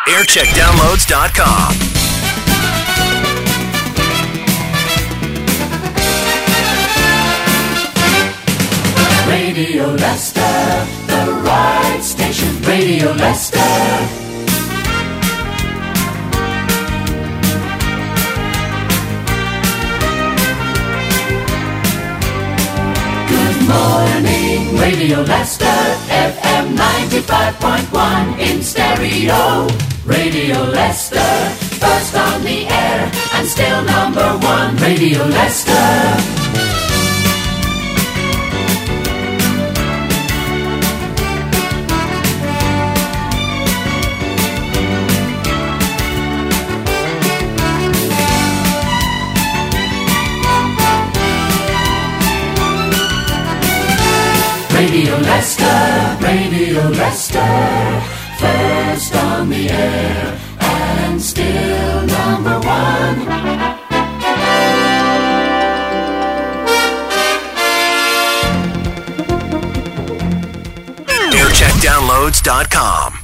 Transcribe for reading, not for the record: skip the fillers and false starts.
aircheckdownloads.com. Radio Leicester, the right station. Radio Leicester. Good morning, Radio Leicester, FM 95.1 in stereo. Radio Leicester, first on the air and still number one. Radio Leicester. Radio Leicester, first on the air and still number one. aircheckdownloads.com.